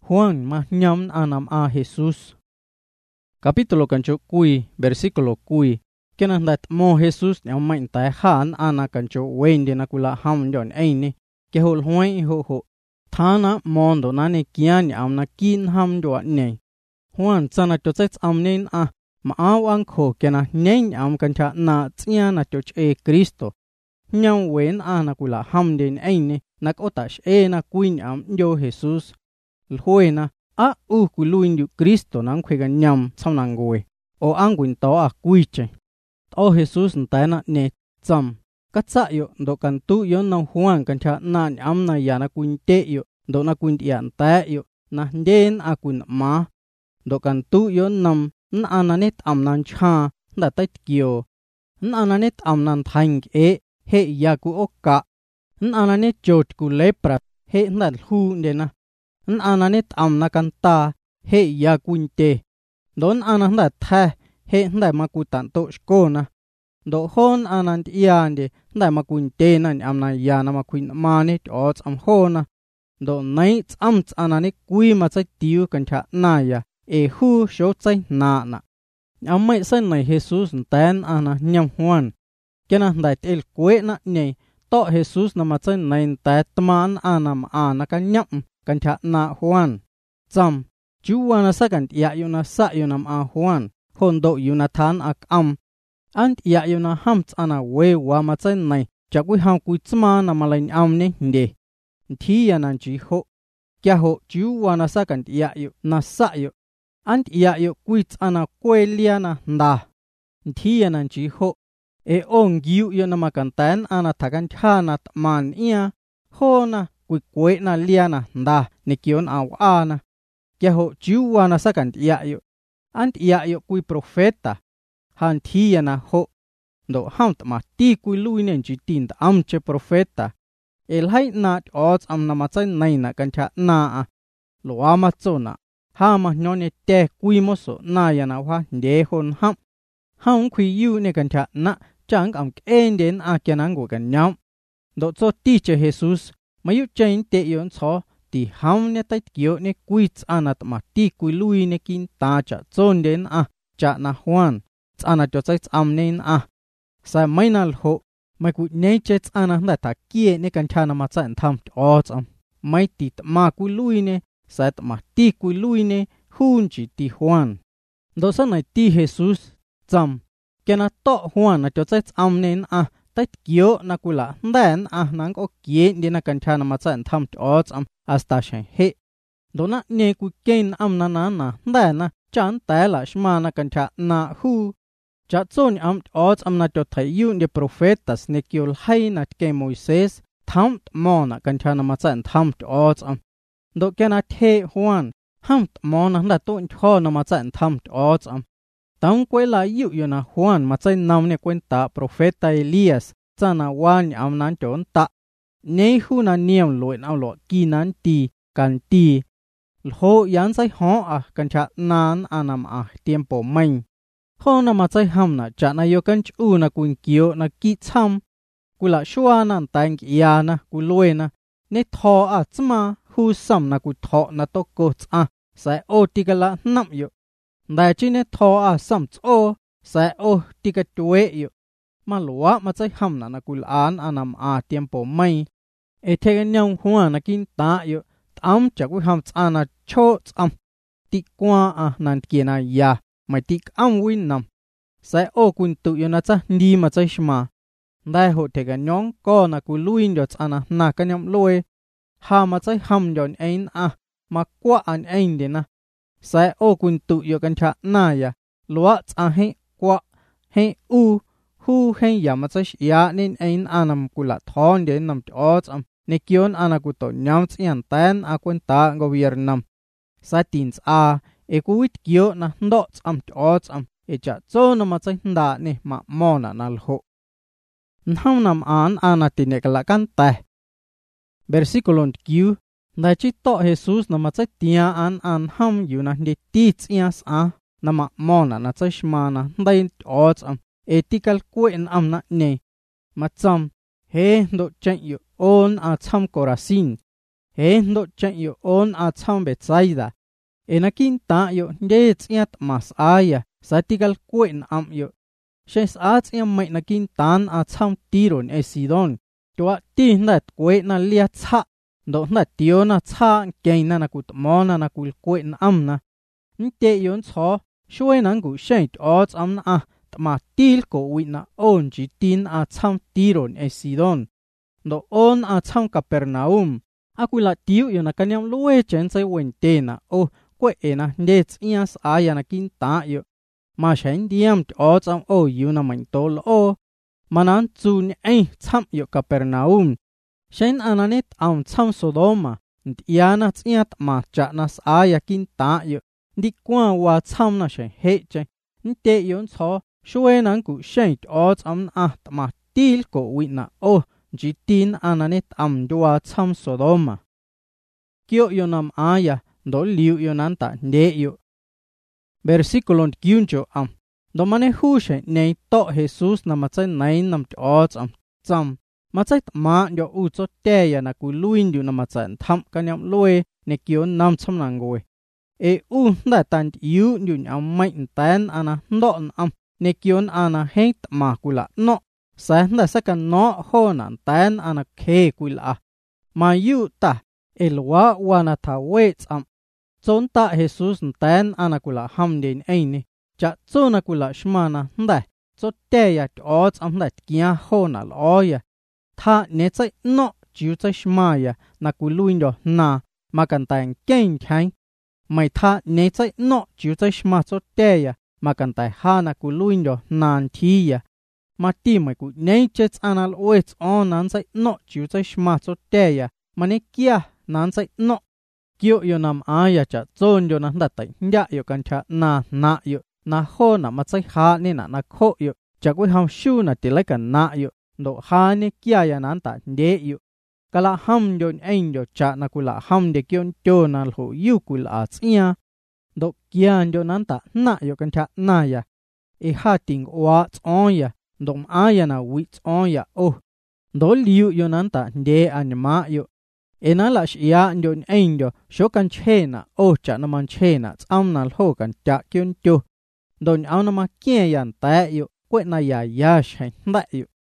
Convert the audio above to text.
Juan ma nyam anam a Jesus. Capítulo cancho cui, versículo cui. Kenan dat mo Jesus nyam main tai han ana cancho wende na kula ham yon aini. Ke hol hoy ho. Thana mondo nani kian am na kin ham do ne. Juan tsana to tsets amnen a ma awang kho kena nen am kancha na tsia na to e Kristo. Nyam wen ana kula ham den aini nak otash na kuin am yo Jesus. Lhuena a kuluin yu Kristo nang kwegan nyam sam nang goe. O angwin to a kuiche. O Jesus ntana ne tsam. Katsa yo do kan tu yo na Juan kancha na am na ya na kuin te yo. Do na kuin yan ta yo. Na den a kuin ma. Do kan tu yo nam na ananet am nan cha. Na tait kyo. Na ananet am nan thang he ya ku oka. Na ananet jot ku lepra. He na hu na. Ananet am na kanta he ya kunte. Don ananda tha he nda makutan to skona. Do hon anand iande nda makunte nan am na ya na makuin manet ots am hona. Do nights am anane kui matsai tiu kancha na ya e hu sho tsai na. Am mai san na Jesus ntan ana nyam Juan. Kena nda tel kwe na ne to Jesus na matsai nain ta tman anam ana kan nyam. Kancha na Juan. Tsam. Juwana sakant ya yuna sa yunam a Juan. Hondo yunathan ak am. Ant ya yuna hamts ana we wa matsan nai. Chakwi ham kui tsma na malain am ne hinde. Thi yanan chi ho. Kya ho juwana sakant ya yu na sa yu. Ant ya yu kui tsana kwe lia na nda. Thi yanan chi ho. E ong yu yuna makantan ana takan chanat man iya. Ho na. Kwe na liana nda ni kion aw ana. Kya ho juwana sakant iya yu. Ant iya yu kui profeta. Han thiya na ho. Do hamt ma ti kui luinen jitin da amche profeta. El hai naat odds am na matsay naina kancha naa. Loa matsona. Ha ma nyone te kui moso na yana wa ndehon ham. Haung kui yu ne kancha na. Chang am kenden a kyanango kanyam. Do so teacher Jesus. Mayu chain te yon cho ti ham ne tait kyo ne kuits anat ma ti kui lui ne kin ta cha chon den a cha na Juan ana cho chai amnen a sa mainal ho mai ku ne chets ana nda ta kie ne kan chana ma chan tham ots am mai ti ma kui lui ne sat ma ti kui lui ne hun chi ti Juan do sa nai ti Jesus cham kena to Juan na cho chai amnen a tait kyo na kula ndan a nang o kie dina kancha na machan tham ots am asta shen he dona ne ku ken am na ndan chan ta la shma na kancha na hu cha chon am ots am na to thai yu ne profetas ne kyol hai na ke Moises tham mo na kancha na machan tham ots am do kena the Juan ham mo na nda to cho na machan tham ots am Tang kwe la yu na Juan matsay nam ne kwenta profeta Elias tsana wan am nan chon ta. Nei hu na niam loy na lo ki nan ti kan ti. Ho yan say ho a kan cha nan anam a tiempo main. Ho na matsay ham na cha na yo kan chu na kun kyo na ki cham. Kula shua nan tang ya na ku loy na. Ne tho a tsma hu sam na ku tho na to ko tsa. Sai o tikala nam yo. Đại chi ne tho a sam o sa o tika tuwe yo ma lua ma chai ham na kul an anam a tiempo mai e the nyang huwa na kin ta yo am chak wi ham chana cho am ti kwa a nan ki na ya mai tik am win nam sa o kun tu yo na cha ndi ma chai shma dai ho the ga nyong ko na ku luin yo chana na ka nyam loe ha ma chai ham yon ein a ma kwa an ein de na sai o kun tu yo kan cha na ya lua cha he kwa he u hu he ya ma cha ya nin ein anam kula thon de nam ots am ne kion ana ku to nyam chian tan a kun ta gobiernam sa tins a e ku wit kyo na ndo am ots am e cha cho na ma cha nda ne ma mo na nal ho nham nam an ana tine kala kan ta versículo q Đại chi to Jesus na matsai tia an ham yu na de teach ias a na ma mona na chai shma na dai ots am ethical kuen am na ne macham he do chen yu on a cham korasin ndo chen yo on a cham be tsaida ena kin ta yo de tsiat mas aya satikal kuen am yo shes at yam mai na kin tan a cham tiron e sidon to ti ndat kwe na lia cha ndo na tio na cha ke na kut mona na kul kuen am na nte yon cho shwe nan gu sheit ot am na ma til ko wi na on ji tin a cham tiron e sidon ndo on a cham Capernaum akula tiu yo na kanyam lue chen sai wente na o kwe ena ndets ias aya na kin ta yo ma shen diam o cham o yu na man tol o manan chu ni ai cham yo Capernaum shen ananet am cham Sodoma ndiana tsiat ma cha nas aya kin ta yo di kwa wa cham na shen he che nte yon cho shwe nan ku shen o cham ma til ko wi na o ji tin ananet am dua cham Sodoma kyo yo nam aya do liu yo nan ta de yo versículo 15 am do mane hushe nei to Jesus na machai nai nam o cham machai ma yo u cho te ya na ku luin du na machai tham kanyam lue ne kyo nam cham nang goe e u da tan yu yun am mai tan ana ndo am ne kyo ana het ma kula no sa da sakan no ho nan tan ana khe kula ma yu ta elwa wana ta we am chon ta Jesus tan ana kula hamden aini cha chona kula shmana nda cho te ya ot am da kia ho na lo ya tha ne chai no chiu chai shma ya na kuluin do na makan tan ken khai mai tha ne chai no chiu chai shma cho te ya makan tai ha na kuluin do nan thi ya ma ti mai ku nei chets anal oets on nan chai no chiu chai shma cho te ya mane kia nan chai no kyo yo nam aya cha chon yo nan da tai nya yo kan cha na yo na ho na ma chai ha ne na kho yo cha ku ham shu na ti lai kan na yo do ha ne kya ya nan ta de yo kala ham yo en yo cha na kula ham de kyon cho na ho yu kul a tsiya do kya yo nan ta na yo kan cha na ya e ha ting wa on ya dom aya na wi on ya o do liu yo nan ta de an ma yo enala shia ndon endo shokan chena o cha na man chena am na ho kan cha kyun chu don au na ma kye yan ta yo kwe na ya shen da yo